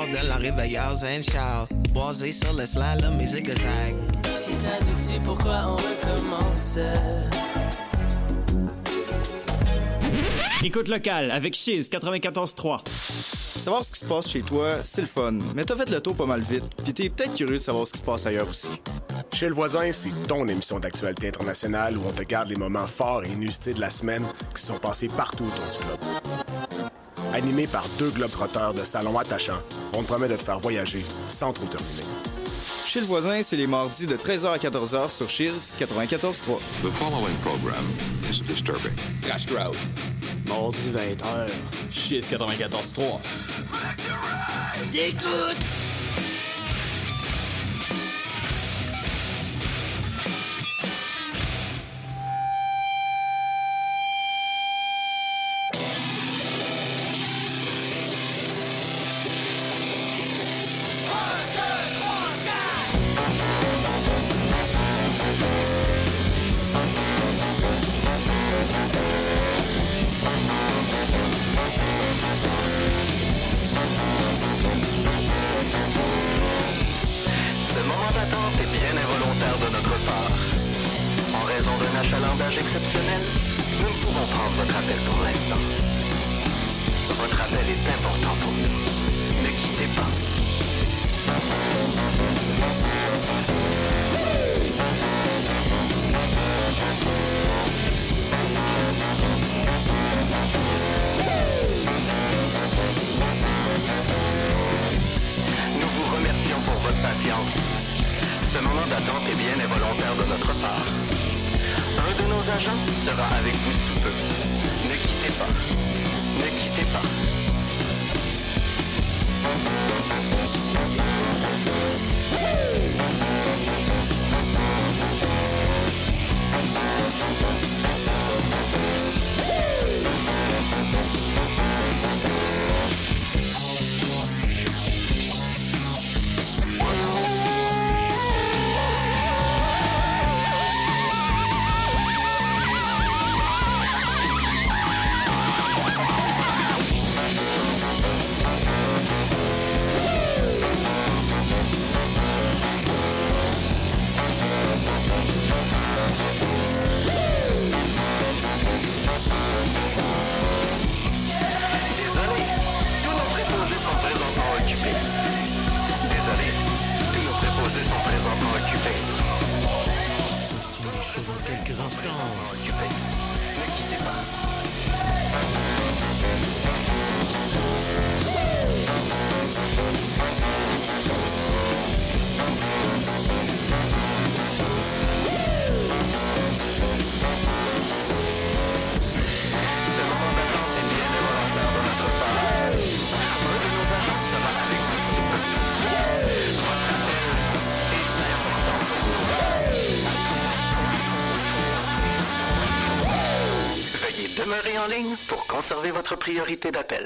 bordel en réveilleur Zen Charles. Boisé sur le slide, la musique zag. Si ça nous tue, pourquoi on recommence? Écoute locale avec Chiz 94.3. Savoir ce qui se passe chez toi, c'est le fun, mais t'as fait le tour pas mal vite, pis t'es peut-être curieux de savoir ce qui se passe ailleurs aussi. Chez le voisin, c'est ton émission d'actualité internationale où on te garde les moments forts et inusités de la semaine qui se sont passés partout autour du globe. Animé par deux globetrotteurs de salon attachants, on te promet de te faire voyager sans trop te ruiner. Chez le voisin, c'est les mardis de 13h à 14h sur Chiz 94.3. The following program is disturbing. Crash Crowd. Mardi 20h. Chiz 94.3. T'écoutes! Exceptionnel, nous ne pouvons prendre votre appel pour l'instant. Votre appel est important pour nous. Ne quittez pas. Nous vous remercions pour votre patience. Ce moment d'attente est bien involontaire de notre part. Un de nos agents sera avec vous sous peu. Ne quittez pas. Ne quittez pas. Demeurez en ligne pour conserver votre priorité d'appel.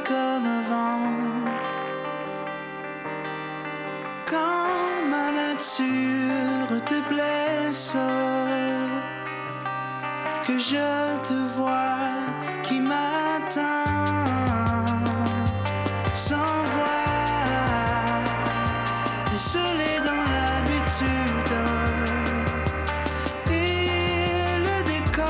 comme avant. Quand ma nature te blesse, que je te vois qui m'atteint sans voix, décelé dans l'habitude et le décor.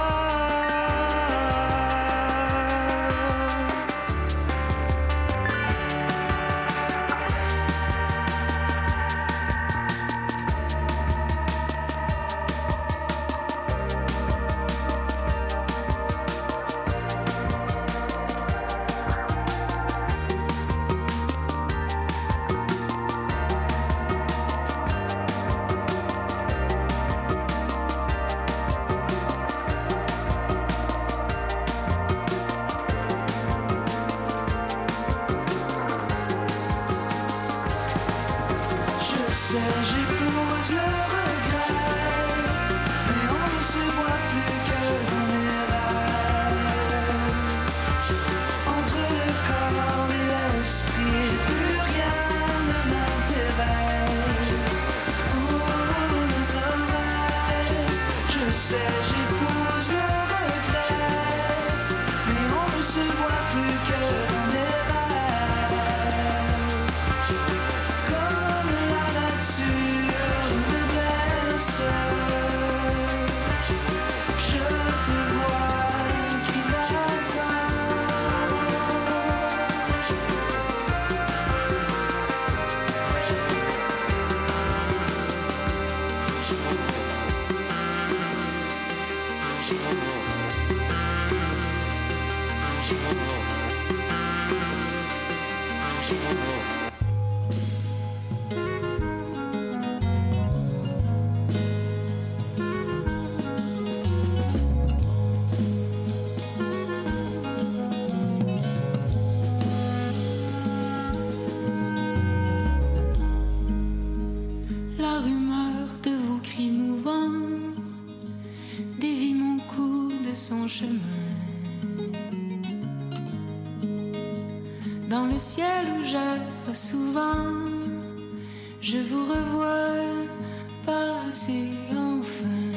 J'épouse le regret, mais on ne se voit plus que dans mes rêves. Entre le corps et l'esprit, plus rien ne m'intéresse. Oh, ne reste, je sais, j'épouse le regret, mais on ne se voit plus que dans mes rêves. Comme la nature me blesse, je te vois qui m'atteint. La rumeur de vos cris mouvants dévie mon cou de son chemin. Dans le ciel où j'erre souvent, je vous revois passer enfin.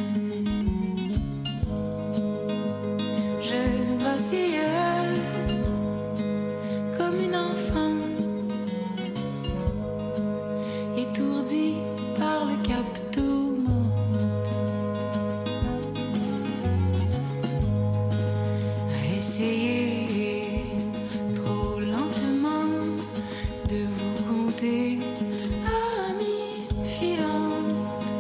Je vacillais comme une enfant, étourdie par le captomonde, à essayer trop lentement de vous compter à mi-filante.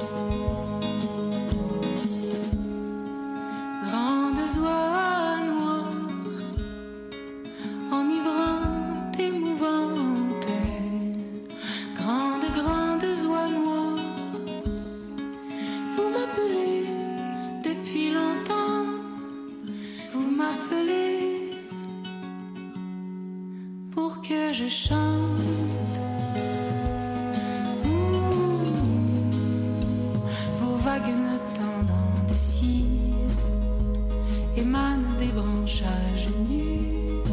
Grandes oies noires, enivrantes, émouvantes, grandes oies noires, vous m'appelez depuis longtemps, vous m'appelez pour que je chante. Vos vagues tendant de cire émanent des branchages nus.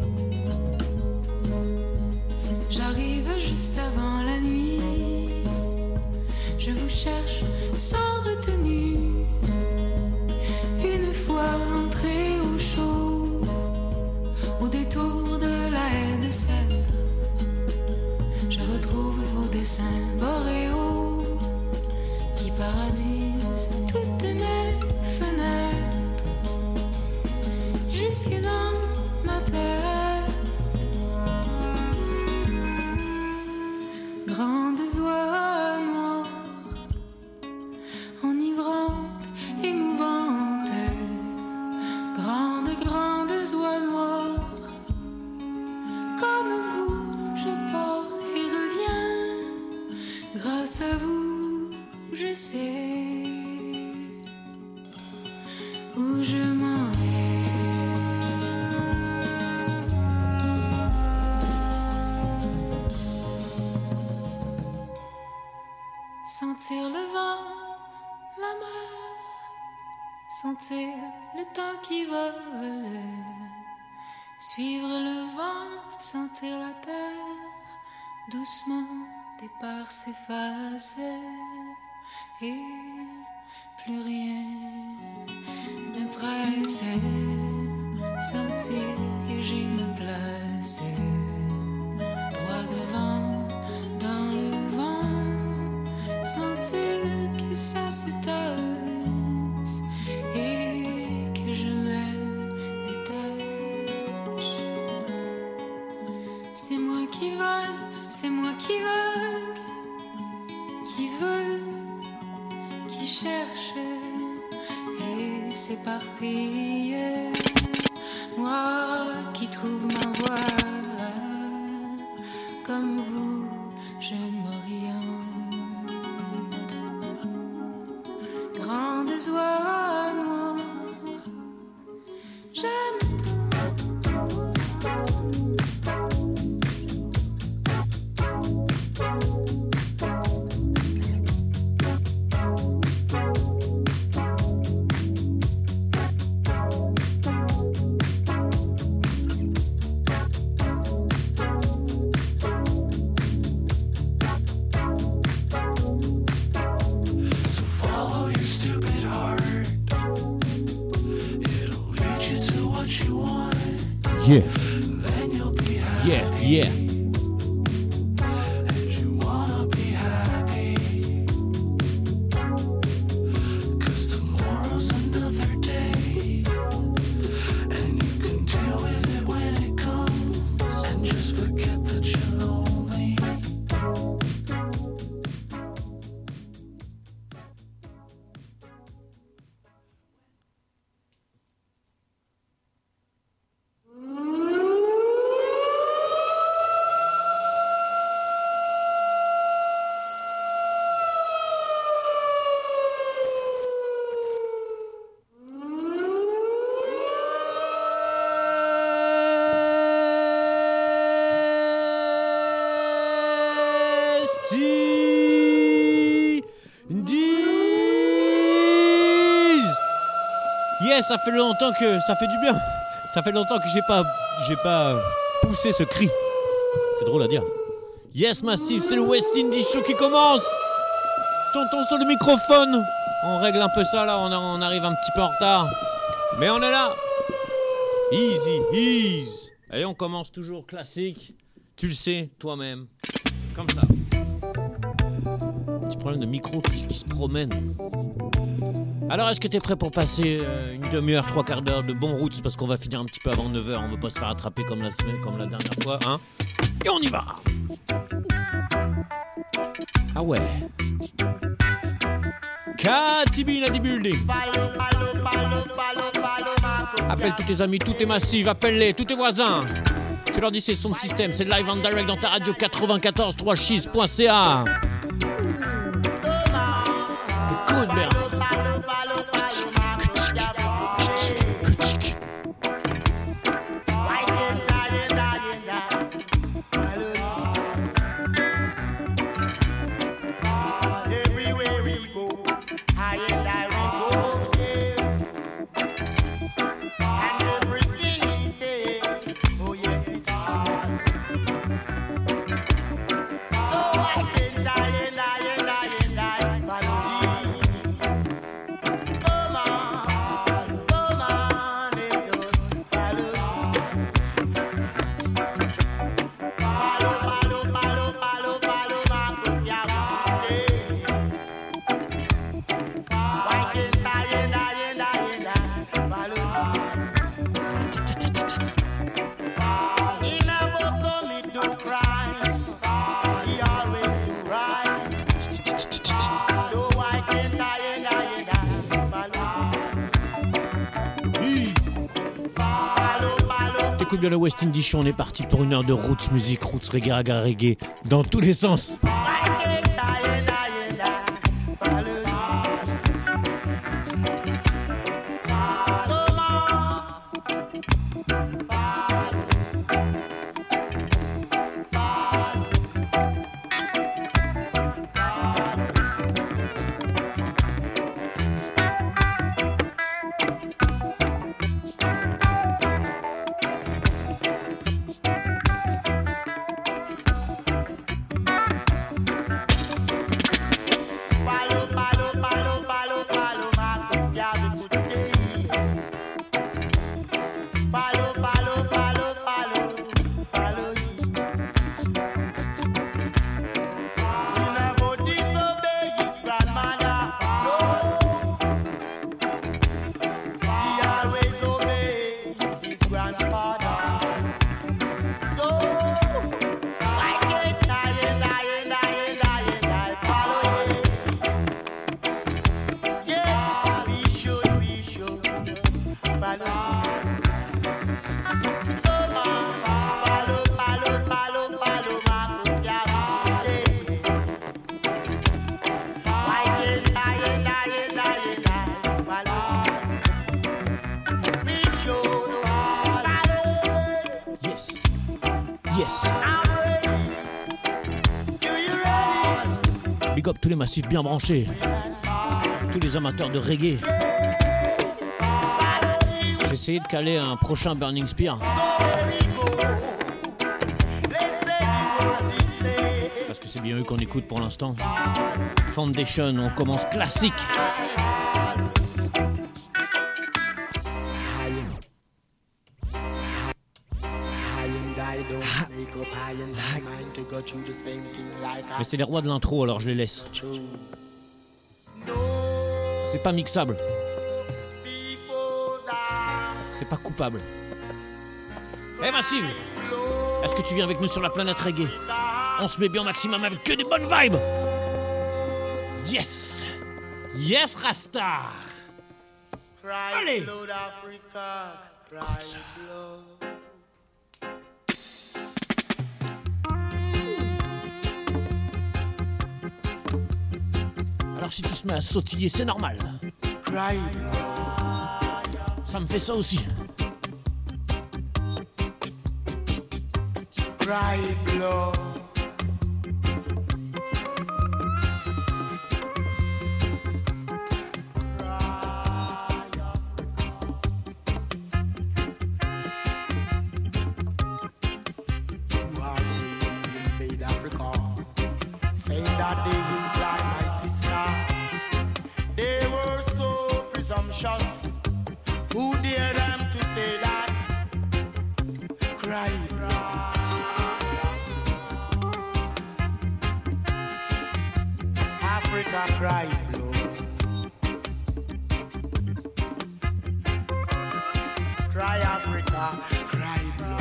J'arrive juste avant la nuit, je vous cherche sans retenue. Une fois entré au chaud, au détour de la haie de cèdre, je retrouve vos dessins boréaux qui paradisent toutes mes fenêtres, jusque dans ma tête. Grandes oies noires, enivrantes, émouvantes, grandes oies noires, comme vous, je pars et reviens. Grâce à vous, je sais où je m'en vais. Sentir le vent, la mer, sentir le temps qui vole, suivre le vent, sentir la terre, doucement départ s'effacer et plus rien ne presse, sentir que j'ai ma place, droit devant dans le vent, sentir que ça se tasse et que je me détache. C'est moi qui vole, c'est moi qui vogue, qui veut, qui cherche et s'éparpille. Moi qui trouve ma voie, comme vous, je m'oriente. Grandes oies noires, j'aime tout. Yeah. Yeah, yeah. Ça fait longtemps que ça fait du bien. Ça fait longtemps que j'ai pas poussé ce cri. C'est drôle à dire. Yes Massive, c'est le West Indies Show qui commence. Tonton sur le microphone. On règle un peu ça là, on arrive un petit peu en retard. Mais on est là. Easy, easy. Allez, on commence toujours classique. Tu le sais toi-même. Comme ça. Petit problème de micro qui se promène. Alors, est-ce que t'es prêt pour passer une demi-heure, 3/4 d'heure de bon route? Parce qu'on va finir un petit peu avant 9h, on veut pas se faire attraper comme la dernière fois, hein? Et on y va! Ah ouais! Katibi in the building! Appelle tous tes amis, tous tes massifs, appelle-les, tous tes voisins! Tu leur dis c'est son système, c'est live en direct dans ta radio 94.3chiz.ca. Écoute bien! Écoute bien le West Indies Show, on est parti pour une heure de roots music, roots reggae, raga reggae, dans tous les sens. Yes. Big up tous les massifs bien branchés. Tous les amateurs de reggae. J'ai essayé de caler un prochain Burning Spear. Parce que c'est bien eux qu'on écoute pour l'instant. Foundation, on commence classique. Mais c'est les rois de l'intro, alors je les laisse. C'est pas mixable. C'est pas coupable. Eh Massive, est-ce que tu viens avec nous sur la planète reggae? On se met bien au maximum avec que des bonnes vibes. Yes. Yes Rasta. Allez. Écoute ça. Alors si tu te mets à sautiller, c'est normal. Ça me fait ça aussi. Who dare them to say that? Cry, Africa cry, Lord. Cry, Africa, cry, Lord.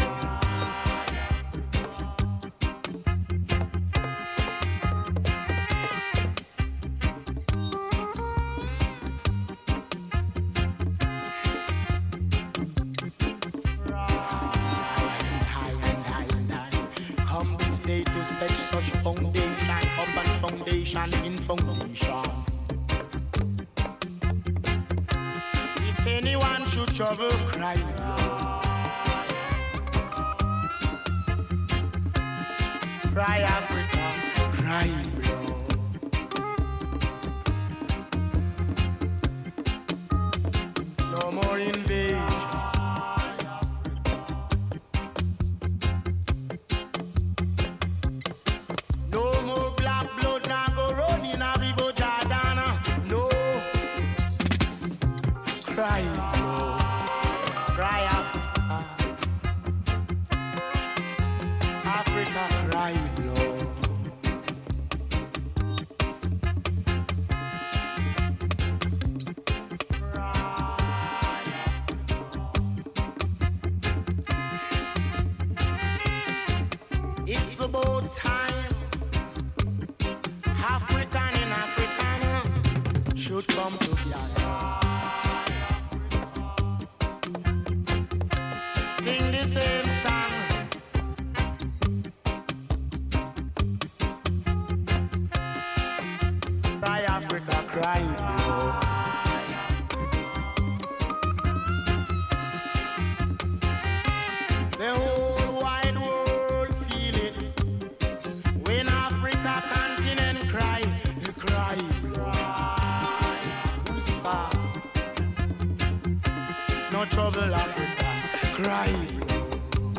In foundation. If anyone should trouble, cry, Lord. Cry, Africa, cry, Lord. No more invasion. It's about time African and Africana should come together. Sing the same song. Cry Africa, cry, Lord. The whole wide world feel it. When Africa continent cry, they cry, Lord. Who's far? No trouble, Africa, cry, Lord.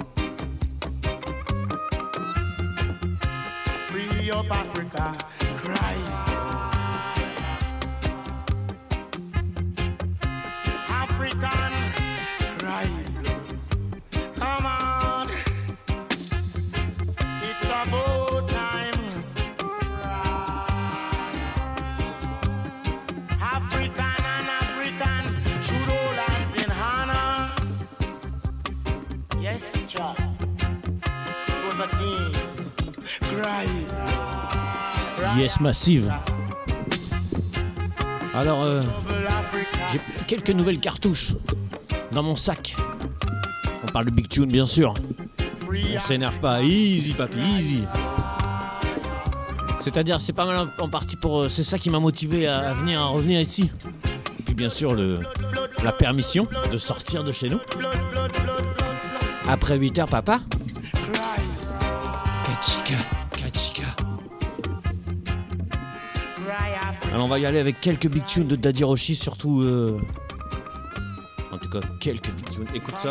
Free up Africa, cry, African, cry, come on, it's about time. African and African should hold hands in honor. Yes, Chuck, it was a king. Cry. Yes Massive. Alors j'ai quelques nouvelles cartouches dans mon sac. On parle de Big Tune bien sûr. On s'énerve pas, easy papi, easy. C'est-à-dire c'est pas mal en partie pour... c'est ça qui m'a motivé à revenir ici. Et puis bien sûr la permission de sortir de chez nous. Après 8h papa. Kachika. Alors on va y aller avec quelques big tunes de Daddy Roshi, surtout en tout cas quelques big tunes. Écoute ça.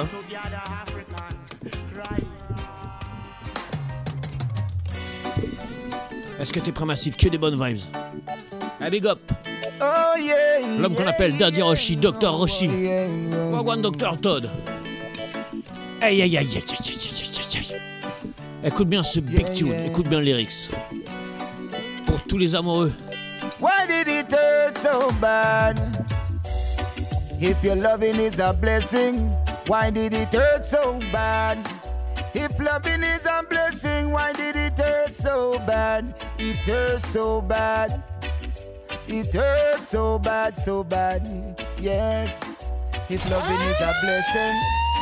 Est-ce que t'es prêt, Massif? Que des bonnes vibes. Ah, big up. L'homme qu'on appelle Daddy Roshi, Dr Roshi. Wagwan Dr Todd. Aïe aïe aïe aïe aïe aïe aïe. Écoute bien ce big tune, écoute bien les lyrics. Pour tous les amoureux. Why did it hurt so bad? If your loving is a blessing, why did it hurt so bad? If loving is a blessing, why did it hurt so bad? It hurts so bad. It hurts so bad, so bad. Yes. If loving is a blessing.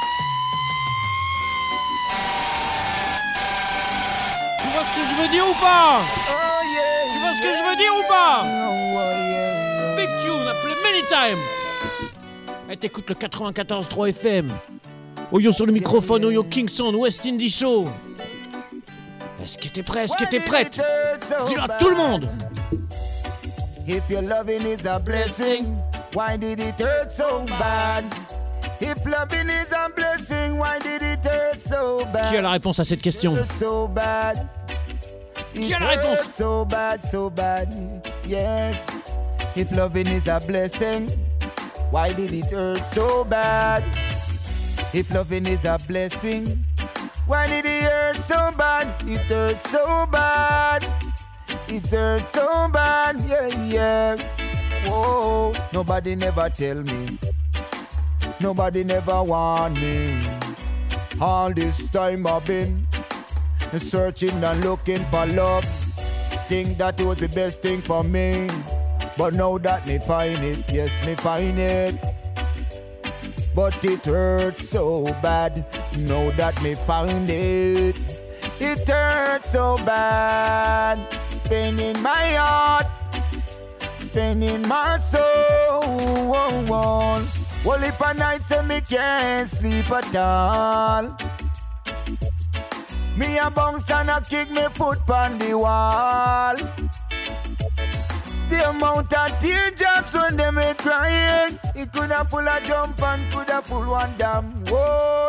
Tu vois ce que je veux dire ou pas? Tu vois ce que je veux dire ou pas? Big tune, appelé many time. Et t'écoutes le 94.3 FM. Oyo sur le microphone, Oyo Kingston, West Indie Show. Est-ce que t'es prêt? Est-ce que t'es prête? Dis-le à tout le monde. If your loving is a blessing, why did it hurt so bad? If loving is a blessing, why did it hurt so bad? Qui a la réponse à cette question? So bad. Qui a la réponse? So bad, so bad. Yes. If loving is a blessing, why did it hurt so bad? If loving is a blessing, why did it hurt so bad? It hurt so bad. It hurts so bad, yeah, yeah. Whoa, nobody never tell me. Nobody never warn me. All this time I've been searching and looking for love. Think that was the best thing for me. But now that me find it, yes, me find it. But it hurts so bad. Now that me find it, it hurts so bad. Pain in my heart, pain in my soul. Well, if a night say me can't sleep at all, me a bounce and a kick me foot on the wall. The amount of teardrops when them a crying, it coulda full a jump and coulda full one damn. Whoa,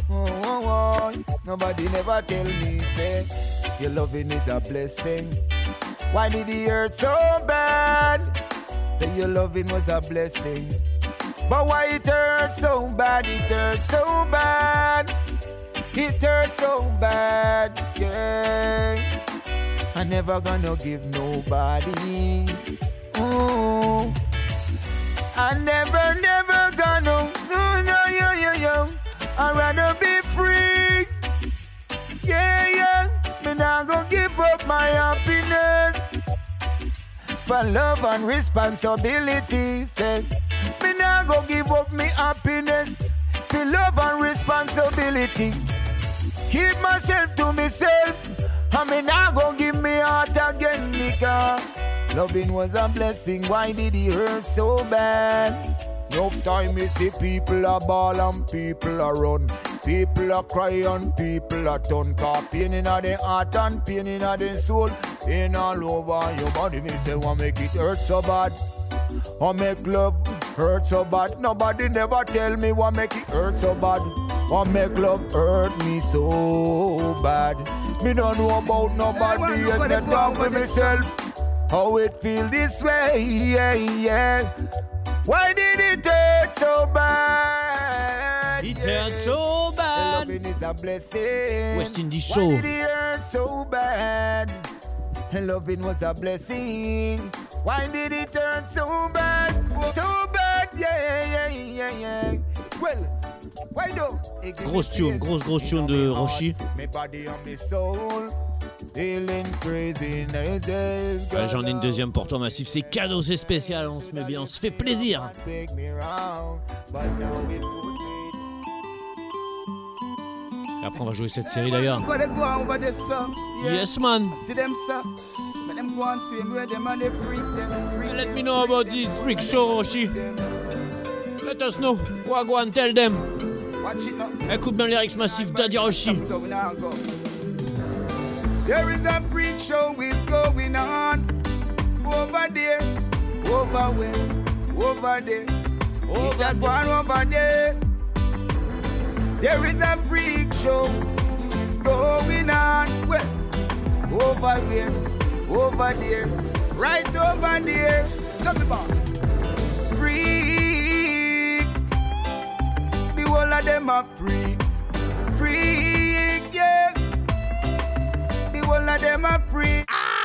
nobody never tell me say your loving is a blessing. Why did it hurt so bad? Say your loving was a blessing. But why it hurt so bad? It hurt so bad. It hurt so bad, yeah. I never gonna give nobody. Oh, I never gonna. No. I'd rather be free. Yeah. Me not gonna give up my happiness for love and responsibility. Say, me not gonna give up my happiness for love and responsibility. Keep myself to myself, and me not gonna give me heart again because loving was a blessing. Why did it hurt so bad? No time me see people a ball and people a run. People a cry and people a turn. Cause pain in a the heart and pain in a the soul. Pain all over your body. Me say want make it hurt so bad, or make love hurt so bad. Nobody never tell me what make it hurt so bad, or make love hurt me so bad. Me don't know about nobody yet. Me talk with myself how it feel this way, yeah. Why did it hurt so bad? It hurt so bad. Loving is a blessing. West Indie Show. Why did it hurt so bad? Loving was a blessing. Why did it hurt so bad? So bad, yeah. Well, why do? Grosse tune de Roshi. J'en ai une deuxième pour toi, Massif. C'est cadeau, c'est spécial. On se met bien, on se fait plaisir. Et après, on va jouer cette série d'ailleurs. Yes, man. Let me know about this freak show, Roshi. Let us know. Wagwan, tell them. Écoute bien les lyrics, Massif, Daddy Roshi. There is a freak show is going on over there, over where, over there. It's that one over there. There is a freak show is going on where, over here, over there, right over there. Something about freak. The whole of them are freak. Freak, yeah. The whole of them are freak.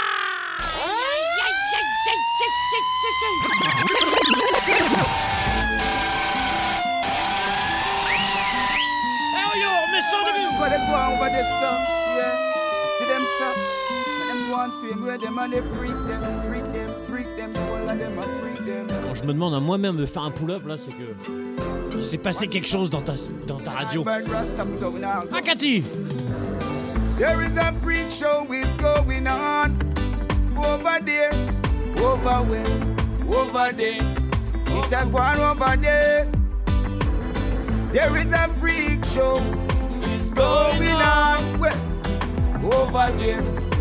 Gotta go over this song, yeah. I see them song. But them go on same way, them and they freak them, freak them, freak them. All of them are freak them. Quand je me demande à moi-même de faire un pull-up là, c'est que il s'est passé quelque chose dans ta radio. Ah, Cathy! There is a freak show is going on over there, over where, over there. It's that one over there. There is a freak show is going on where, over there,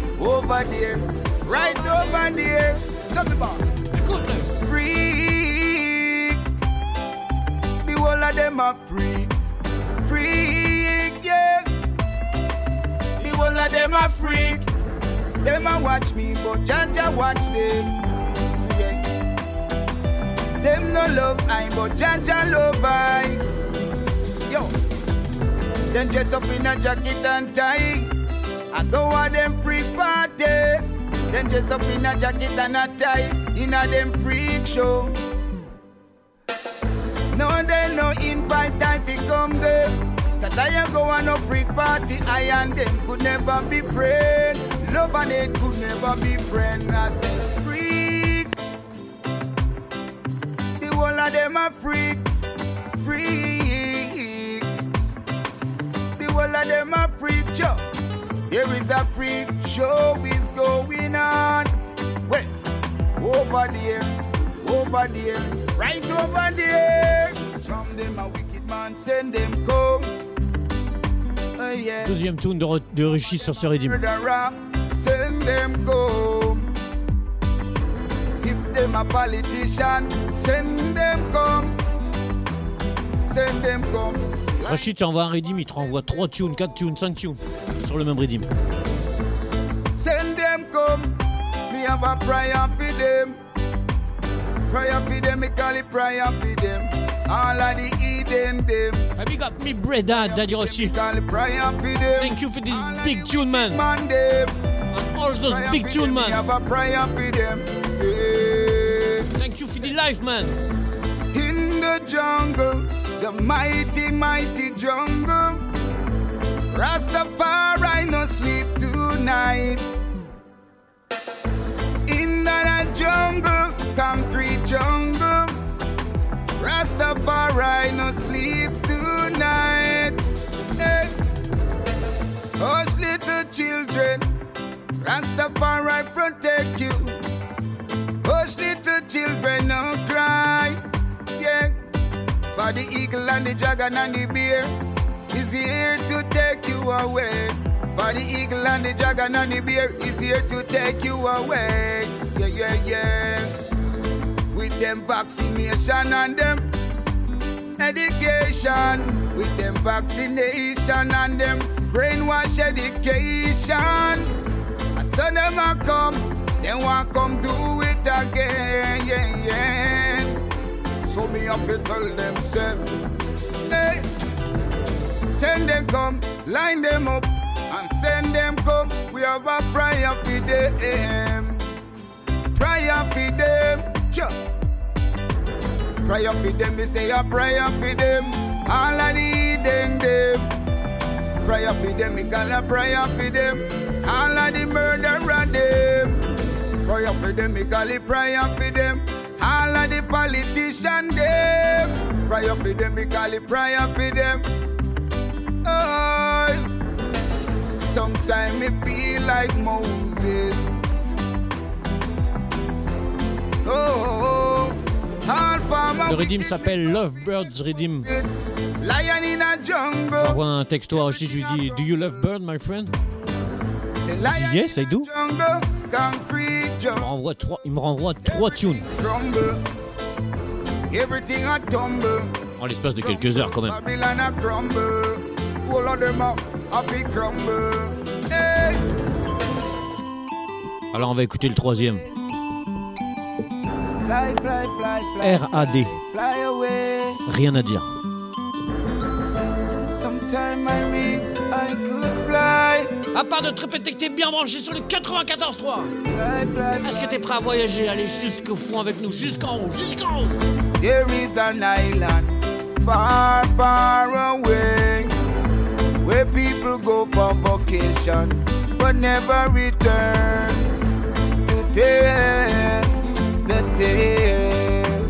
right over there. Something about freak. The whole of them are freak, freak, yeah. The whole of them are freak. Them a watch me, but Jaja watch them. Yeah. Them no love I, but Jaja love I. Yo, then dress up in a jacket and tie. I go on them freak party. Then dress up in a jacket and a tie in a them freak show. No, they no invite time to come there. Cause I ain't go on no freak party. I and them could never be friends. Love and hate could never be friends. I said freak. The whole of them are freak. Freak. The whole of them are freak show. There is a freak show is going on. Wait, over there, right over there. From them a wicked man, send them come. Yeah. Deuxième tune de Richie sur ce Redeem. Send them come. If them a politician, send them come. Send them come. Rachid, tu envoies un Redeem, il te renvoie 3 tunes, 4 tunes, 5 tunes sur le même Redeem. Send them come. Me have a prayer for them. Prayer for them, me call it prayer for them. All of the Eden them. Big up me brother, Daddy Roshi. Thank you for this big tune, man. And all those big tune, man. Thank you for the life, man. In the jungle, the mighty, mighty jungle. Rastafari no sleep tonight. In that jungle, concrete jungle. Rastafari no sleep tonight. Hey. Hush little children, Rastafari protect you. Hush little children, no cry. Yeah. For the eagle and the dragon and the bear is here to take you away. For the eagle and the dragon and the bear is here to take you away. Yeah, yeah, yeah. With them vaccination and them education. With them vaccination and them brainwash education. As soon as them come, they want come do it again. Yeah, yeah. So me have to tell them, hey, send them come, line them up, and send them come. We have a prayer for them. Prayer for them. Prayer for them, we say a prayer for them. All of the Eden them. Prayer for them, we call a prayer for them. All of the murderer them. Prayer for them, we call it prayer for them. All of the politicians them. Prayer for them, we call it prayer for them. Oh, sometimes me feel like Moses. Oh, le Redeem s'appelle Lovebirds Redeem. Lion in a jungle. J'envoie un texto à Roshi, je lui dis Do you love bird, my friend? Yes, I do. Il me renvoie 3 tunes. En l'espace de quelques heures quand même. Alors on va écouter le troisième. R.A.D. Rien à dire. À part de te répéter que t'es bien branché sur le 94.3. Est-ce que t'es prêt à voyager, aller jusqu'au fond avec nous, jusqu'en haut, jusqu'en haut? There is an island far, far away, where people go for vacation but never return to tell the tale.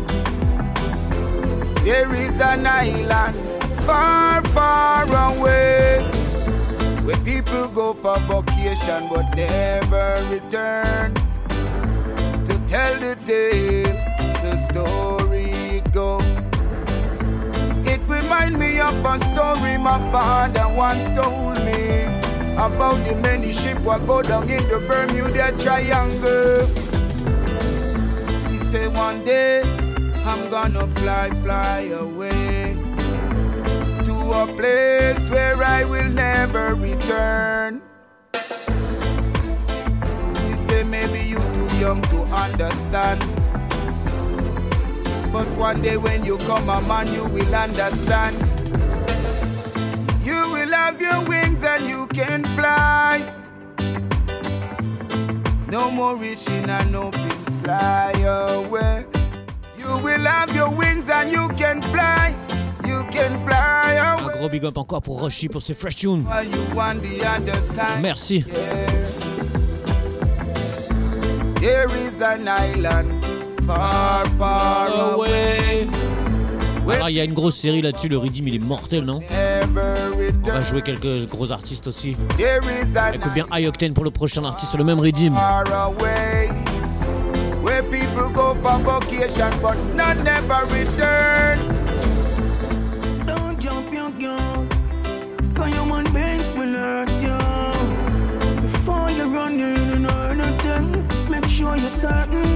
There is an island far, far away, where people go for vacation but never return to tell the tale, the story go. It remind me of a story my father once told me about the many ships that go down in the Bermuda Triangle. He said one day I'm gonna fly away to a place where I will never return. He said maybe you too young to understand, but one day when you come a man you will understand. You will have your wings and you can fly. No more wishing and hoping, fly away. You will have your wings and you can fly. You can fly away. Un gros big up encore pour Roshi pour ses fresh tunes. Merci. There is an island far, far away. Alors il y a une grosse série là-dessus, le Riddim il est mortel, non? On va jouer quelques gros artistes aussi. Écoute bien High Octane pour le prochain artiste sur le même Riddim. Where people go for vacation but none never return. Don't jump your gun, cause human beings will hurt you. Before you run in and earn a thing, make sure you're certain.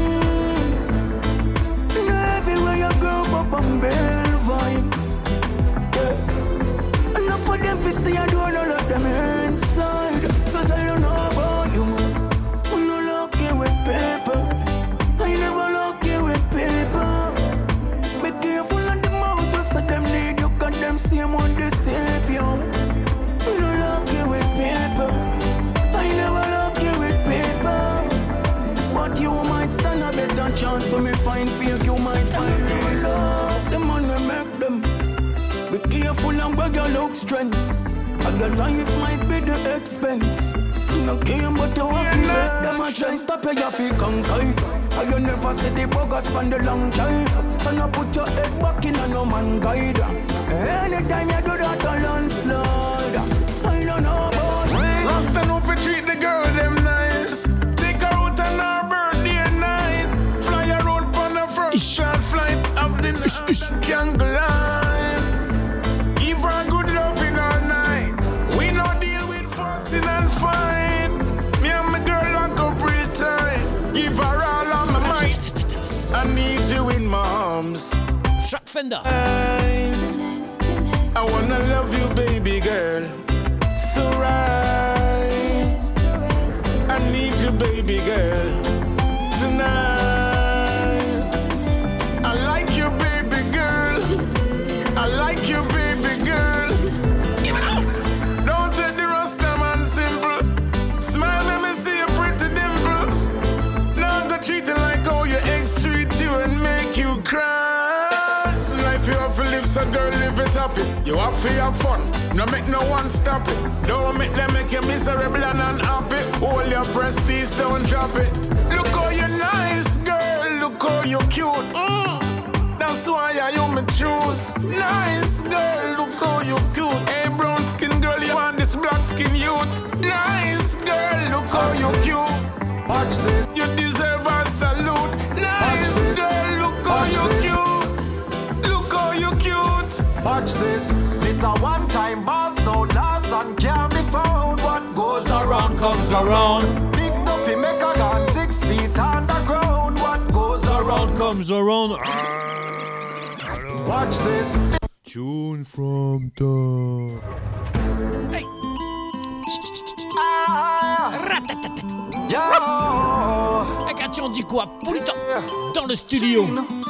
And everywhere you go, up on bell vibes. Yeah. Enough for them to stay and don't let them inside. Cause I don't know about you, I'm not lucky with paper. I never lucky with people. Be careful on the mouth, so them need you, cause them same one they save you. I'm not lucky with people. I never lucky with people. But you might stand a better chance, so me find fake, you might find real love. The man will make them. Be careful and beg your look strength. And your life might be the expense. No game but you have to let them a try. Stop you have to conquer. And you never see the bogus from the long time. So now put your head back in and no man guide. Anytime you do that a landslide. I don't know about you. Last time if you treat the girl them nice, take her out on her birthday night. Fly her out on the first class flight of the night that can glide. Give her good loving all night. We no deal with fussing and fight. Me and my girl lock up real tight. Give her all of my might. I need you in my arms. Shock Fender. I wanna love you, baby girl. So right. I need you, baby girl. Tonight. I like you, baby girl. I like you, baby girl. Give it up. Don't take the Rasta man simple. Smile, let me see a pretty dimple. Now go treat you like how your ex treat you and make you cry. Life you have to live, so girl, live it happy. You have to have fun. No make no one stop it. Don't make them make you miserable and unhappy. Hold your prestige, don't drop it. Look how you nice, girl. Look how you cute. That's why you me choose. Nice girl, look how you cute. Hey, brown skin girl, you want this black skin youth. Nice girl, look how you cute. Watch this. You deserve a salute. Nice girl, look how you cute. Look how you cute. Watch this. This a one-time boss, no last and can't be found. What goes around comes around. Big Duppy make a gun 6 feet underground. What goes around comes around. Watch this. Tune from top. Hey. Tu en dis quoi? Polito dans le studio.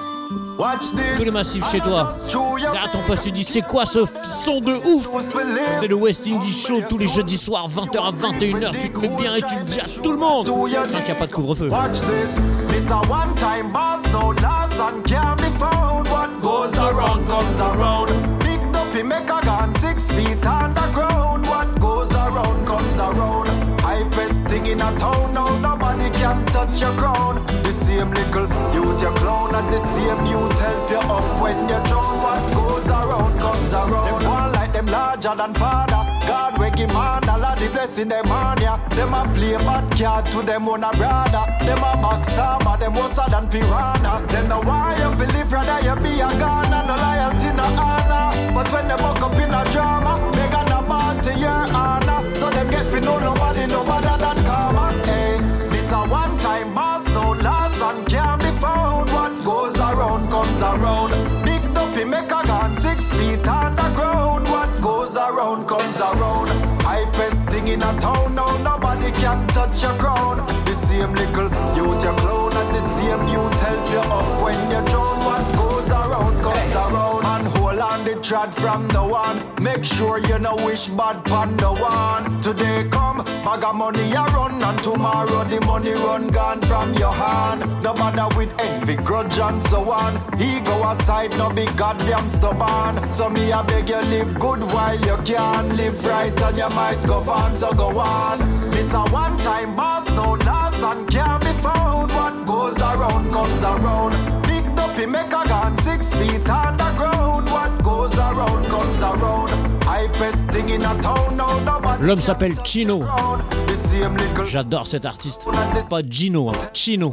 Tous les massifs chez toi. Derrière ton poste, tu dis c'est quoi ce son de ouf? C'est le West Indies Show tous les jeudis soirs 20h à 21h. Tu te mets bien et tu le dis à tout le monde. Tant qu'il n'y a pas de couvre-feu. Watch this. It's a one time boss, no last and can't be found. What goes around comes around. Big Duppy make a gun 6 feet underground. What goes around comes around. Hypest thing in a town, now nobody can touch your crown. The same little youth you clown, and the same youth help you up when you drown. What goes around comes around. Them one like them larger than father. God wake him on, all of the blessing them on ya. Them a play bad card to them own a brother. Them a backstabber, them worse than piranha. Them no why you feel live rather you be a gunner. No loyalty, no honor. But when they buck up in a drama, they gonna ball to your honor. So them get fi know nobody no better than karma. Hey, this a one time boss, no last and can't be found. What goes around comes around. Big Duppy make a gun 6 feet underground. What goes around comes around. Hypest thing in a town, now nobody can touch your crown. The same little youth you clown, and the same youth help you up when you drown. What goes around comes around. And hold on the trad from the one. Make sure you no wish bad pan the one. Today come, bag of money a run, and tomorrow the money run gone from your hand. No bother with envy, grudge and so on. Ego aside, no be goddamn stubborn. So me I beg you live good while you can. Live right and you might go on, so go on. This a one time boss, no last and can't be found. What goes around comes around. Big Duppy make a gun 6 feet underground. What goes around comes around. Hypest thing in a town, now nobody. L'homme s'appelle Chino. J'adore cet artiste. Pas Gino, hein. Chino.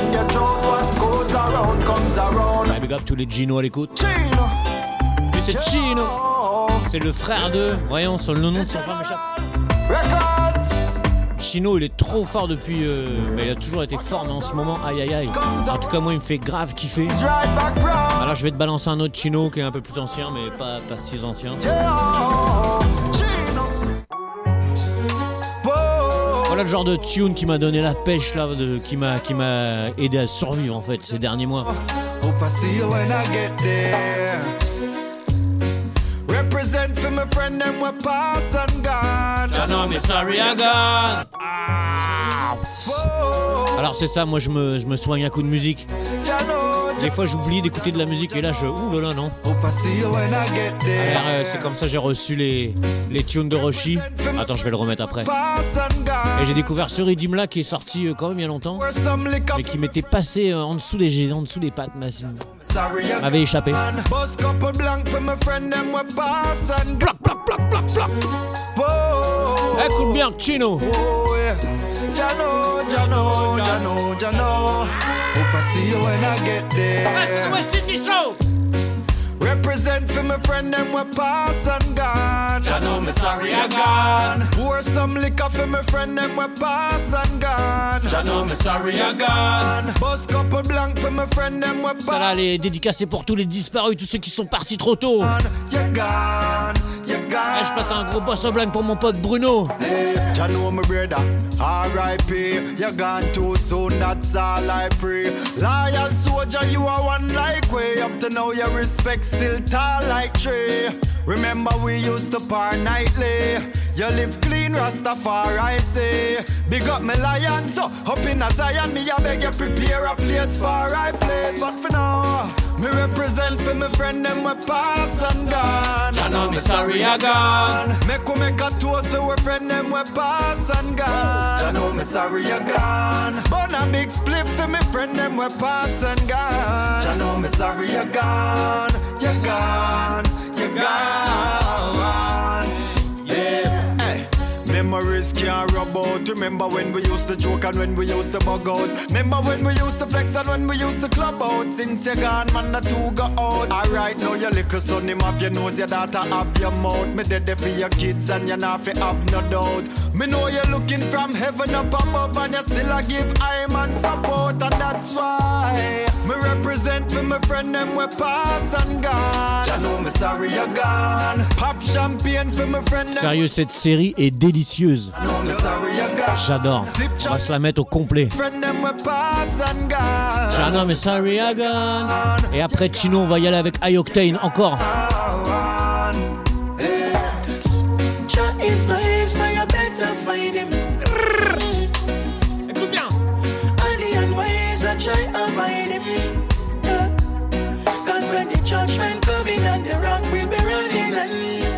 Big up tous les Gino à l'écoute. Lui c'est Chino. C'est le frère de... Voyons, le nom de son frère m'échappe. Chino, il est trop fort depuis... mais il a toujours été fort, mais en ce moment, aïe aïe aïe. En tout cas, moi, il me fait grave kiffer. Alors, je vais te balancer un autre Chino qui est un peu plus ancien, mais pas si ancien. Voilà le genre de tune qui m'a donné la pêche, là, qui m'a aidé à survivre, en fait, ces derniers mois. Represent for my friend them we pass and gone. I know me sorry I gone. Alors c'est ça, moi je me soigne à coup de musique. Des fois j'oublie d'écouter de la musique et là ouh là là non. Alors, c'est comme ça j'ai reçu les tunes de Roshi. Attends, je vais le remettre après. Et j'ai découvert ce rythme là qui est sorti quand même il y a longtemps, mais qui m'était passé en dessous des pattes, m'avait échappé. Écoute bien Chino. Represent for my friend them we pass and gone. I know me sorry I gone. Pour some liquor for my friend them we pass and gone. I know me sorry I gone. Bust couple blanc for my friend them we pass. Ça là, les dédicacés pour tous les disparus, tous ceux qui sont partis trop tôt. You're gone. Ah, je passe un gros boss au blanc pour mon pote Bruno. You know my brother, R.I.P. You're gone too soon, that's all I pray. Loyal soldier, you are one like way. Up to now your respect still tall like tree. Remember we used to par nightly. You live clean, Rastafari say. Big up my lion, so up in a Zion. Me I beg you prepare a place for I place. But for now, me represent for my friend them we pass and gone. I know me sorry I gone. Make a toast for we friend them we pass and gone. I know me sorry I gone. But a big split for me friend them we pass and gone. I know me sorry I gone. You're gone. You're gone. Yeah. Hey. Me Memories can't rub out. Remember when we used to joke and when we used to bug out. Remember when we used to flex and when we used to club out. Since you're gone, man, the two go out. Alright, now your little son, him have your nose, your daughter have your mouth. Me dead there for your kids and you're not fi have no doubt. Me know you're looking from heaven up above and you still a give I'm and support. And that's why me represent for my friend them we pass and gone. I know me sorry you're gone. Pop champagne for my friend them. Sérieux, cette série est délicieuse. J'adore. On va se la mettre au complet. Jana mais sorry you're gone. Et après Chino, on va y aller avec High Octane encore. Is life, so you better find him. Écoute bien. And the unwise I try to find him. Cause when the judgment coming and the rock will be running and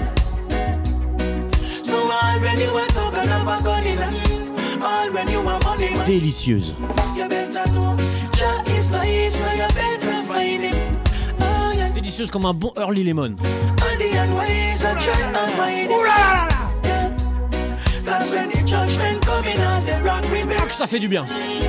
so all when you are talking of a gun in and all when you are money man. Délicieuse. You better know. Jah is life, so you better find him. Oh, yeah. Délicieuse comme un bon early lemon. And the unwise I try to find him. Cause when the judgment coming on the rock will be. Ça fait du bien.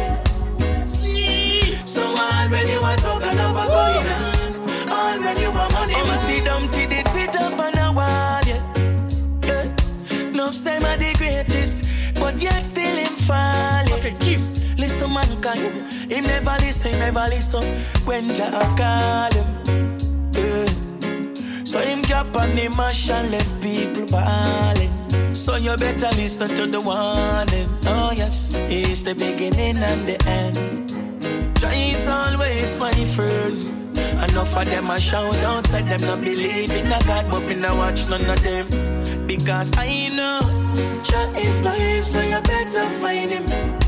So all when you are talking about going on, all when you are money Dumpty did sit up on a wall, yeah. No say I'm the greatest, but yet still him fall, yeah. Okay, keep. Listen mankind, him never listen when Jah call him, yeah. So him drop on the mash and left people balling. So you better listen to the warning. Oh yes, it's the beginning and the end. Jah is always my friend. Enough of them a shout out, said them not believe in a God, but me not watch none of them. Because I know Jah is life, so you better find him.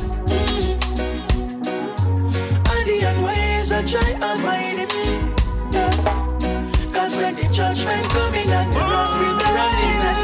And the unwise I try to find him. Yeah. Cause when the judgment coming and the rock will be running and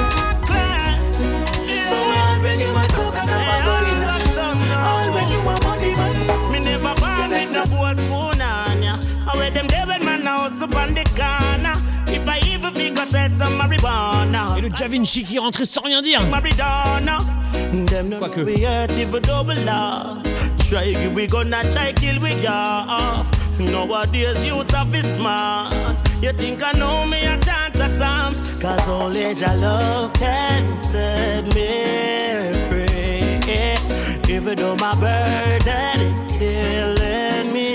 so all when you are talking about going on, all when you are money man. Me never born with no boy spoon on ya. How with them there when man house up on the corner. If I even figure say some marijuana. Et le Javinci qui rentre sans rien dire. Marijuana. Them no we hurt if we double laugh. Try we gonna try kill we off. Nowadays youths are fi smart. You think I know me a chant the psalms. Cause only Jah love can set me free. Even though my burden is killing me,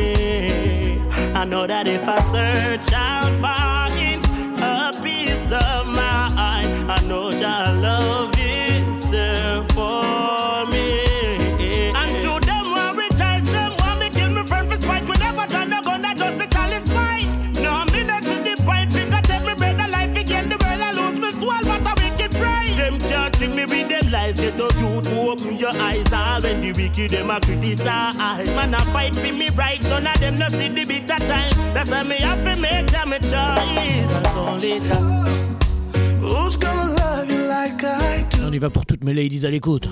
I know that if I search I'll find a peace of mind. I know Jah love is there for me. And through them want rejoice, them want me kill me friend for spite. We never done no gun, that just the chalice fight. No, me not see the point, finger take me bread, the life again, the world I lose me soul, what a wicked pride. Them can't trick me with them lies, get up you to open your eyes. All when the wicked them a criticize, man a fight for me right, none of them no see the bitter time. That's why me have to make them a choice. That's only Jah. Who's gonna love you like I do? On y va pour toutes mes ladies à l'écoute.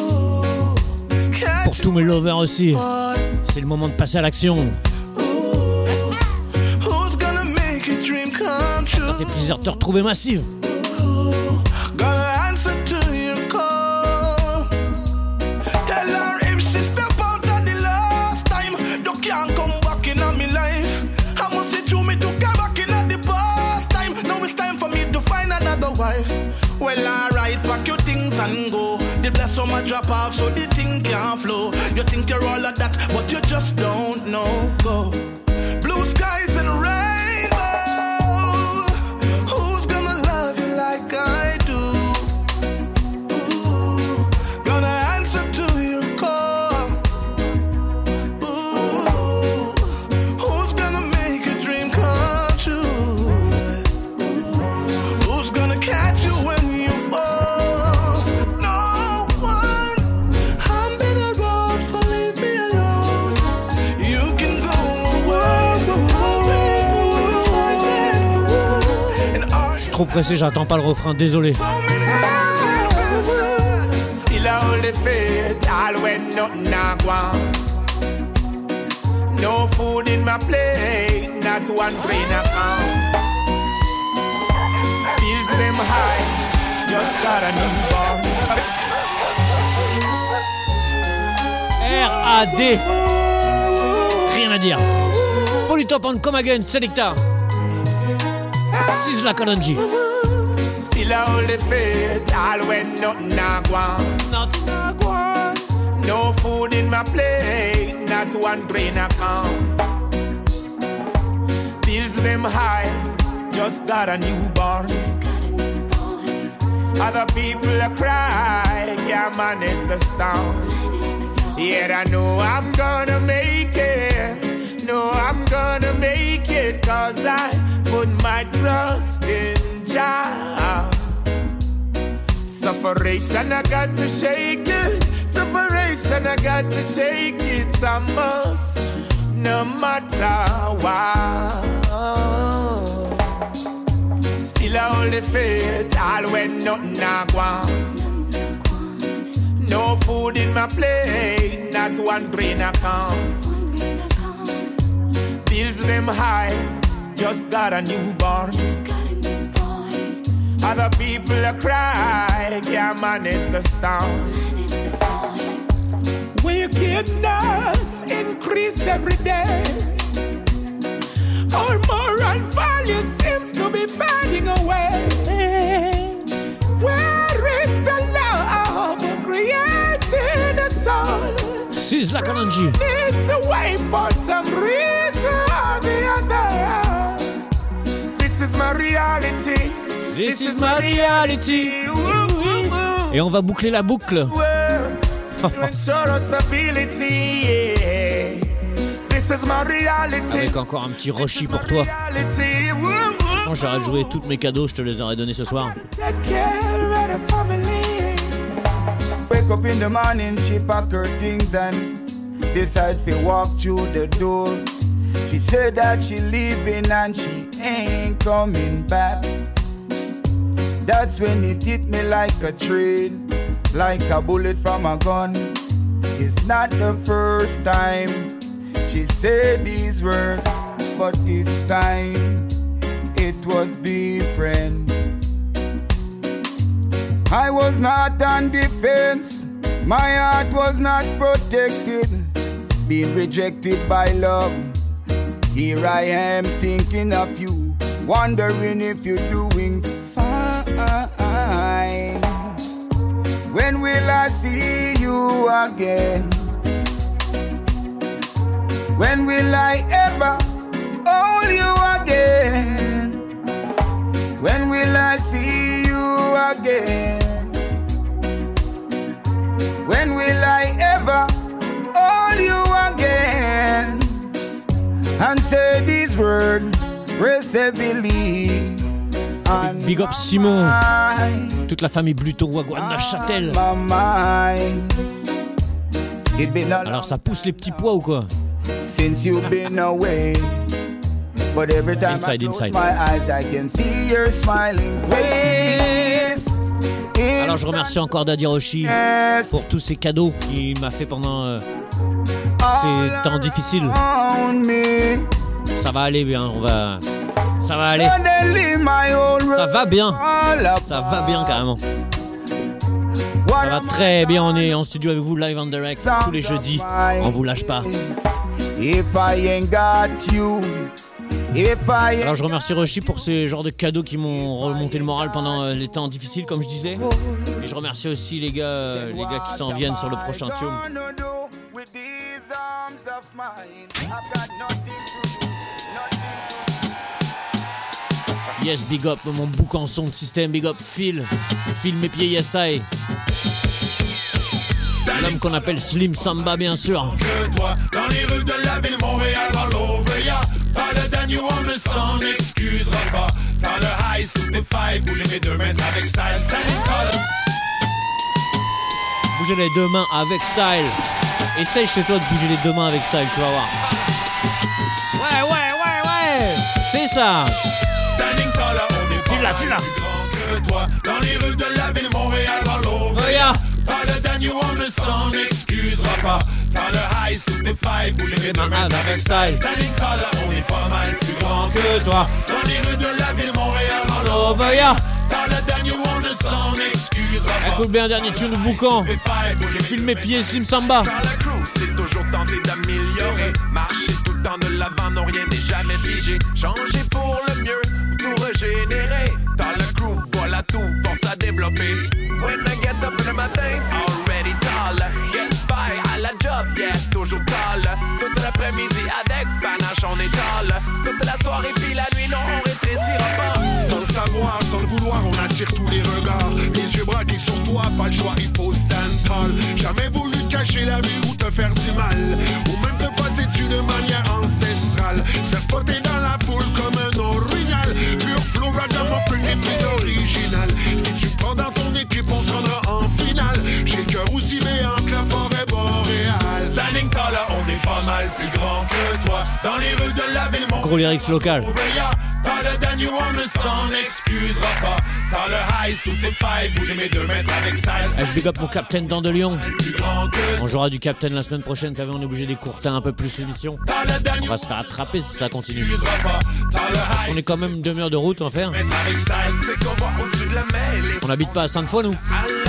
Pour tous mes lovers aussi. C'est le moment de passer à l'action. Who's gonna make a dream come true? Ça fait plaisir de te retrouver Massive. Gonna answer to your call. Tell her if she step out at the last time, you can't come back in on me life. I must see through me to come back in at the past time. Now it's time for me to find another wife. Well, alright, pack your things and go. The bless on my drop off so the thing can't flow. You think you're all of that, but you just don't know. Go. Blue skies and rainbow. Who's gonna love you like I do? Ooh, gonna answer to your call. Ooh, who's gonna make a dream come true? Who's gonna catch you when you fall? No one. I'm better off, so leave me alone. You can go away. Trop pressé, j'attends pas le refrain, désolé. Still I hold the faith, all when nothing a go on. No food in my plate, not one plain account. Bills them high, just got a newborn. R.A.D. Rien à dire. Polytop and Come Again, Selecta. Sizzla Kalonji. Still I hold the faith, all when nothing a go on. No food in my plate, not one brain account. Bills them high, just got a newborn. Other people a cry, can't manage the storm. Yet I know I'm gonna make it. No, I'm gonna make it, 'cause I put my trust in Jah. Sufferation, I got to shake it. Sufferation, I got to shake it. It's a must, no matter what. Still I hold the faith, all when nothing a go on. No food in my plate, not one brain account. Bills them high, just got a newborn. Other people a cry, can't manage the storm. Wickedness increase every day. Our moral value seems to be fading away. Where is the love creating a soul? Sizzla Kalonji. Need to wait for some reason or the other. This is my reality. This is my reality. Et on va boucler la boucle. Avec encore un petit Roshi pour toi. Quand j'aurais joué tous mes cadeaux, je te les aurais donnés ce soir. Wake up in the morning, she pack her things and decide to walk through the door. She said that she leaving and she ain't coming back. That's when it hit me like a train, like a bullet from a gun. It's not the first time she said these words, but this time it was different. I was not on defense, my heart was not protected, being rejected by love. Here I am thinking of you, wondering if you're doing fine. When will I see you again? When will I ever hold you again? When will I see you again? When will I ever hold you again? And say these words, rest heavily. Big up Simon, toute la famille Bluto, Wagwan, la Châtel. Alors ça pousse les petits pois ou quoi? Since you've been away, but every time I close my eyes, I can see your smiling face. Alors je remercie encore Daddy Roshi pour tous ces cadeaux qu'il m'a fait pendant ces temps difficiles. Ça va aller bien, ça va aller. Ça va bien. Ça va bien carrément. Ça va très bien, on est en studio avec vous live en direct tous les jeudis. On vous lâche pas. Alors je remercie Roshi pour ces genres de cadeaux qui m'ont remonté le moral pendant les temps difficiles comme je disais. Et je remercie aussi les gars qui s'en viennent sur le prochain Tium. Yes, big up mon boucan son de système, big up Phil mes pieds, yes I. L'homme qu'on appelle Slim Samba bien sûr. Que toi, dans les rues de la ville Montréal, dans l'Oveya, pas le dernier on ne s'en excusera pas. Dans le high stupefy, bouger les 2 mains avec style, standing color. Bouger les 2 mains avec style. Essaye chez toi de bouger les 2 mains avec style, tu vas voir. Ouais. C'est ça. Standing color, on est tu l'as. plus grand que toi. Dans les rues de la ville Montréal, dans l'Oveya, pas le dernier on ne s'en excusera pas. Dans le high stupefy, bouger les 2 mains avec style. Standing color, on est pas mal plus grand que toi. Dans les rues de la ville Montréal, dans l'Oveya, T'as le dernier, on ne s'en excusera pas. Écoute bien un dernier tune de Boucan. Filme mes pieds, Slim Samba. Dans la crew, c'est toujours tenté d'améliorer. Marcher tout le temps de l'avant, non rien n'est jamais figé. Changer pour le mieux, tout régénérer. Dans la crew, voilà tout, pense à développer. When I get up le matin, already tall. Get by à la job, yeah, toujours tall. Toute l'après-midi avec panache, on est tall. Toute la soirée puis la nuit, non, on rétrécira pas. Sans le savoir, sans le vouloir, on attire tous les regards. Les yeux braqués sur toi, pas le choix, il faut stand tall. Jamais voulu te cacher la vue ou te faire du mal, ou même te passer dessus de manière ancestrale. Se faire spotter dans la foule comme un original. Pur flow, random, plus et plus original. Si tu prends dans ton équipe, on se rendra en finale. J'ai le cœur aussi béant que la forêt boréale. Standing tall, on est pas mal plus grand que toi. Dans les rues de la ville, mon Gros lyrics local. T'as le dernier, on ne s'en excusera pas. T'as le high, tout est failles, bouger mes 2 mètres avec style. Je big up mon Captain dans de Lyon. On jouera du Captain la semaine prochaine, t'as vu, on est obligé d'écourter un peu plus l'émission. On va se faire attraper si ça continue. On est quand même une demi-heure de route, on va faire. On n'habite pas à Sainte-Foy, nous.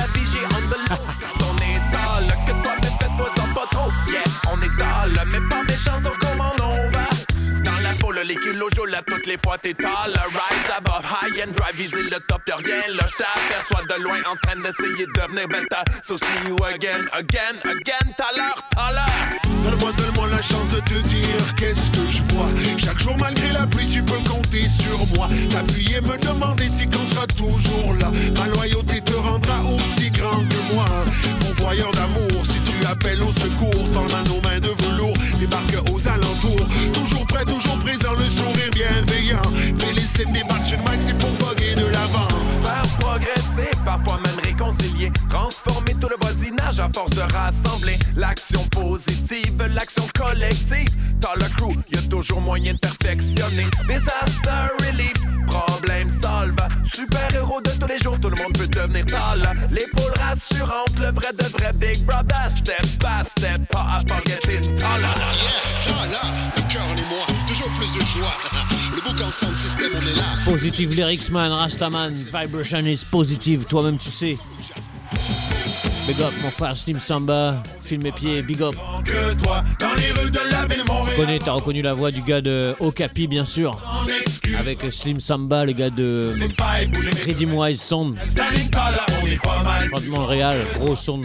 On est tall, mais pas méchant sur comment on va. Dans la foule, les kilos jouent là, toutes les fois t'es tall. Rise above, high and dry, viser le top, y'a rien là. J't'aperçois de loin en train d'essayer de devenir better. So see you again, again, again, taller. Donne-moi la chance de te dire qu'est-ce que je vois. Chaque jour malgré la pluie, tu peux compter sur moi. T'appuyer, me demander si qu'on sera toujours là. Ma loyauté te rendra aussi grand que moi. Mon voyeur d'amour, si tu appelles au secours, tends nos mains de velours, débarque aux alentours. Toujours prêt, toujours présent, le sourire bienveillant. Félicite des matchs de Mike, c'est pour voguer de l'avant. Faire progresser, parfois même réconcilier. Transformer tout le voisinage à force de rassembler. L'action positive, l'action collective. Dans le crew, y'a toujours moyen de perfectionner. Disaster relief, problème solve. Super-héros de tous les jours, tout le monde peut devenir tall. L'épaule rassurante, le vrai de vrai Big Brother. Step by step, pas à forgetter taller. Taller, le cœur en émoi, toujours plus de joie. Le boucan sans le système, on est là. Positive Lyrics Man, Rastaman, Vibration is positive, toi-même tu sais. Big up mon frère Slim Samba, filme mes pieds, big up. Que toi, dans les rues de la ville Montréal. T'as reconnu la voix du gars de Okapi bien sûr. Avec Slim Samba, le gars de Redeem Wise Sound. De Montréal, gros son.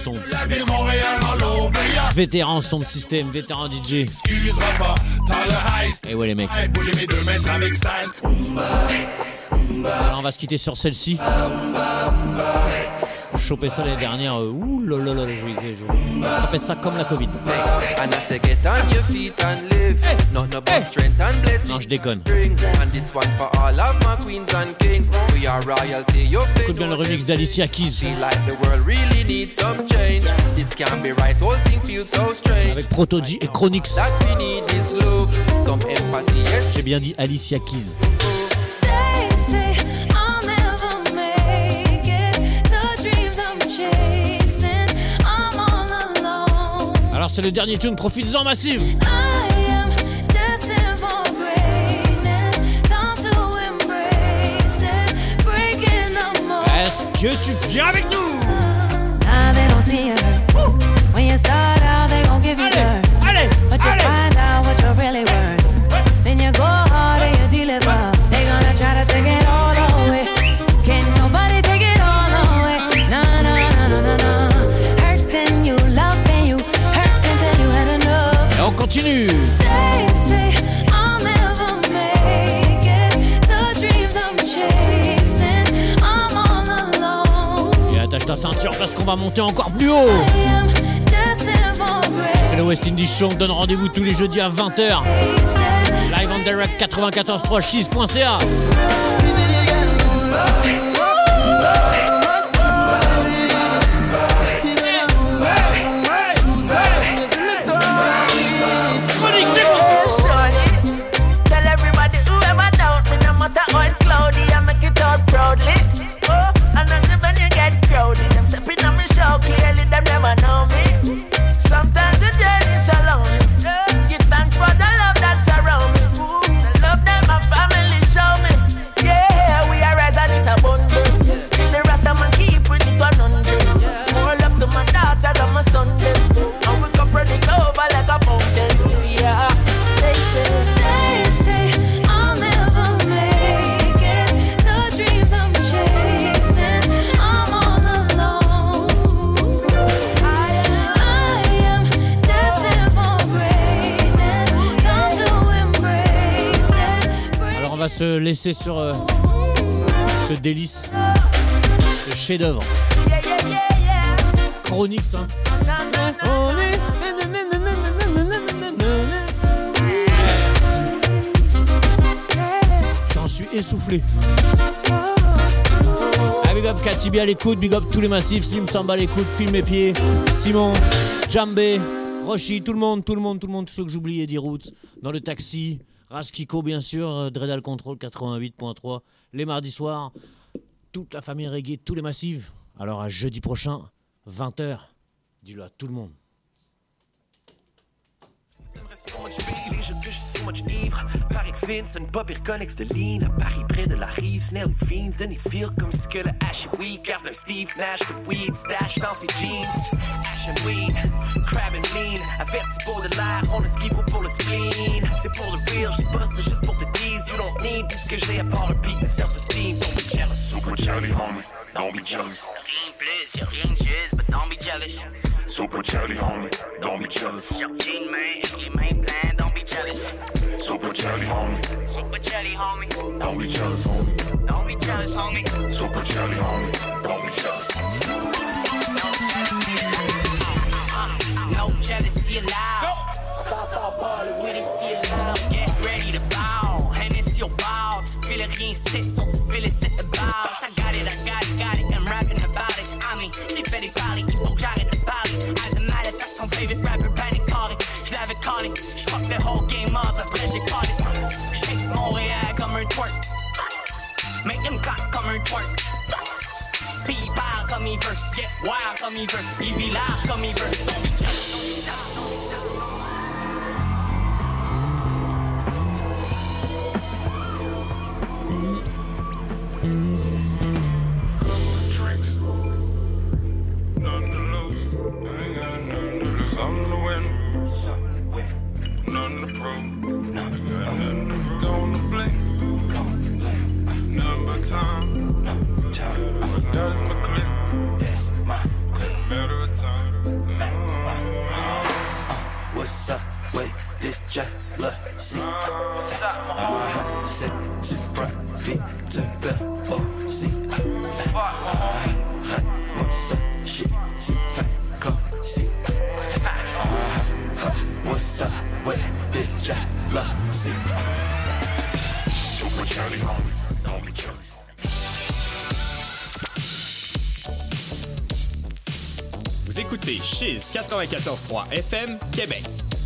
Vétéran son de système, vétéran DJ. Et ouais les mecs. Alors on va se quitter sur celle-ci. Chopé ça l'année dernière, ouh là là là, j'ai appelle ça comme la Covid. Non, je déconne. Écoute bien le remix d'Alicia Keys. Avec Proto-G et Chronix. J'ai bien dit Alicia Keys. Alors c'est le dernier tune, profites-en Massive. Est-ce que tu viens avec nous? Allez, on continue. Et attache ta ceinture parce qu'on va monter encore plus haut. C'est le West Indies Show, on donne rendez-vous tous les jeudis à 20h. Live on direct 94.3 cheese.ca. Proudly, oh, and then when you get crowded, them stepping on me show clearly, them never know me. Sometimes the journey's so lonely. Give thanks for the love that's around me. Ooh, the love that my family show me. Yeah, we are rising it above. va se laisser sur ce délice, ce chef-d'œuvre. Chronique, ça. J'en suis essoufflé. Ah, big up Katibi à l'écoute, big up tous les massifs, Slim Samba à l'écoute, Film mes pieds, Simon, Djambé, Roshi, tout le monde, tous ceux que j'oublie, Eddie Roots, dans le taxi, Raskiko bien sûr, Dreadal Control 88.3, les mardis soirs, toute la famille reggae, tous les massifs. Alors à jeudi prochain, 20h, dis-le à tout le monde. So much baby, je touche so much ivre. Paris que Vincent, Bobby reconnecte de ligne. À Paris près de la rive, Snell et Fiends. Denis feel comme ce que le Ash et Weed. Garde un Steve Nash, de weed stash dans ses jeans. Ash and Weed, crab and lean. Averti pour de l'air, on a ce qu'il faut pour le spleen. C'est pour le real, j'dis pas ça juste pour te tease. You don't need tout ce que j'ai à part le beat and self-esteem. Don't be jealous, super jelly homie, don't be jealous. Rien plus, y'a rien de juste, but don't be jealous. Super jelly homie, don't be jealous. Y'a une main et les mains pleines, don't be jealous. Super jelly homie, Super jelly homie, don't be jealous homie. don't be jealous homie. Super jelly homie, don't be jealous. No jealousy allowed. Stop our party with it, see it loud. Get ready to bow, Hennessy your bow. Tu fais le rien, sit, so tu fais le sit about. I got it, I'm rapping about it. I mean, j'l'ai fait des paris, il faut que j'arrête de parler. As a matter of fact, ton favorite rapper, panic party. J'l'avais callé, j'fuck le whole game up, après j'ai callé. Shake Montréal comme un twerk. Make them clap comme un twerk. Be wild comme il veut, get wild comme il veut. Il vit large comme il veut, don't be jealous. Drinks, none to lose. I ain't got none to lose. Something to win, none to prove. None to prove. Gonna play, none but time. That's my clip. That's my clip. Matter of time. What's up with this jealousy? C'est du front, vite de aussi. Moi ça, shit, tu fais comme si. What's up with this jealousy? Super jelly homie, don't be jealous. Vous écoutez Chiz 94.3 FM, Québec.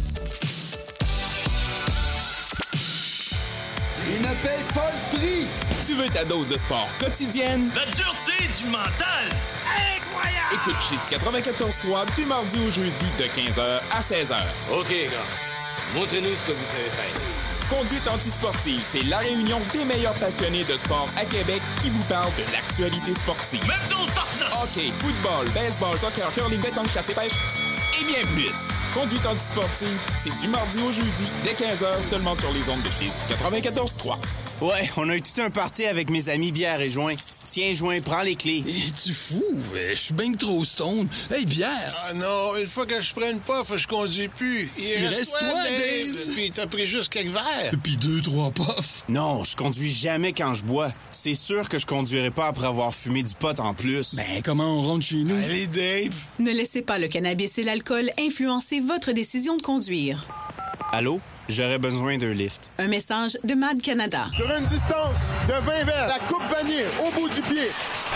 Il ne paye pas le prix. Tu veux ta dose de sport quotidienne? La dureté du mental! Incroyable! Écoute Chiz 94.3 du mardi au jeudi de 15h à 16h. OK, gars. Montrez-nous ce que vous savez faire. Conduite antisportive, c'est la réunion des meilleurs passionnés de sport à Québec qui vous parle de l'actualité sportive. Hockey, football, baseball, soccer, curling, pétanque, chasse et pêche et bien plus. Conduite antisportive, c'est du mardi au jeudi dès 15h seulement sur les ondes de Chiz 94.3. Ouais, on a eu tout un party avec mes amis bière et joint. Tiens, joint, prends les clés. Es-tu fou? Je suis bien trop stone. Hey, bière! Ah non, une fois que je prenne pas, je conduis plus. Il reste toi, Dave. Puis t'as pris juste quelques verres. Puis 2-3 puffs. Non, je conduis jamais quand je bois. C'est sûr que je conduirai pas après avoir fumé du pot en plus. Ben, comment on rentre chez nous? Allez, Dave! Ne laissez pas le cannabis et l'alcool influencer votre décision de conduire. Allô? J'aurais besoin d'un lift. Un message de Mad Canada. Sur une distance de 20 verres, la coupe vanille au bout du pied.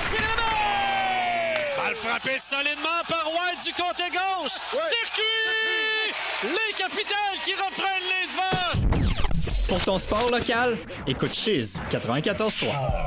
Balle frappée solidement par White du côté gauche. Ouais. Circuit! Les capitales qui reprennent les devants. Pour ton sport local, écoute Chiz 94.3.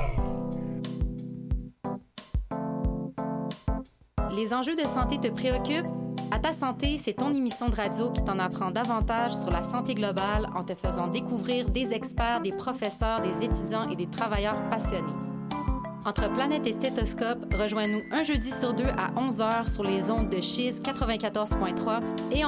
Les enjeux de santé te préoccupent? À ta santé, c'est ton émission de radio qui t'en apprend davantage sur la santé globale en te faisant découvrir des experts, des professeurs, des étudiants et des travailleurs passionnés. Entre Planète et Stéthoscope, rejoins-nous un jeudi sur deux à 11h sur les ondes de Chiz 94.3 et